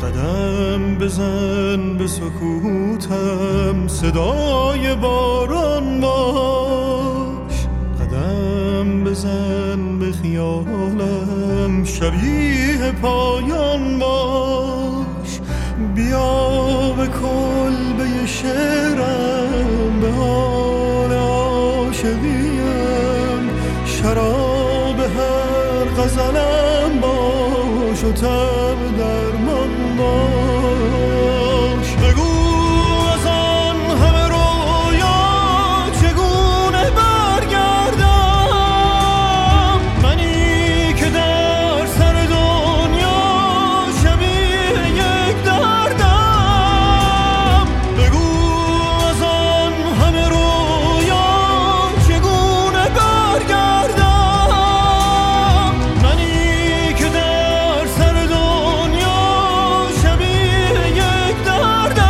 قدم بزن به سکوتم، صدای باران باش. قدم بزن به خیالم، شبیه پایان باش. بیا به کلبه شعرم، به حال عاشقیم. شراب هر غزلم باش و تب درمان باش. بگو از آن همه رویا چگونه برگردم، منی که در سر دنیا شبیه یک دردم. بگو از آن همه رویا چگونه برگردم، منی که در سر دنیا شبیه یک دردم.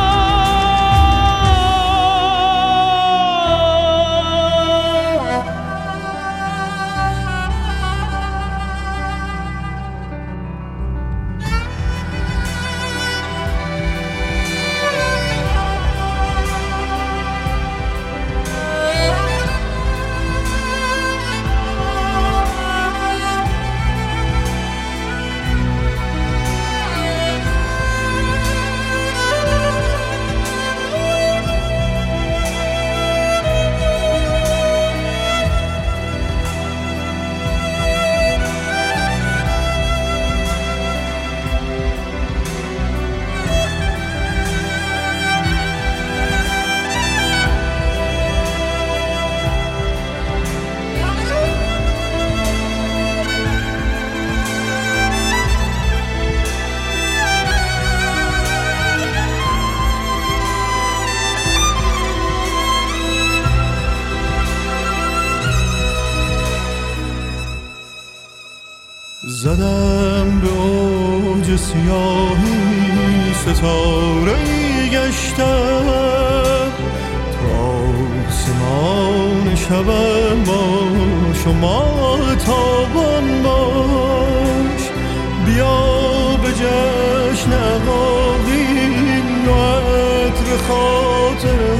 زدم به اوج سیاهی، ستاره‌ای گشتم. تا سمان شبم باش و ماه تابان باش. بیا به جشن عقاقین و عطر خاطر